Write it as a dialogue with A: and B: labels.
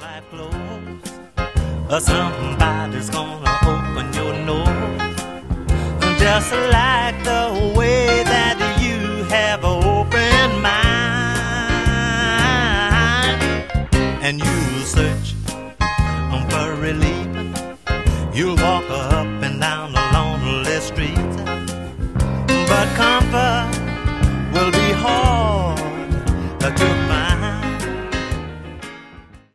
A: eyes closed, or somebody's gonna open your nose, just like the way that you have an open mind. And you'll search for relief. You'll walk up and down the lonely street, but comfort will be hard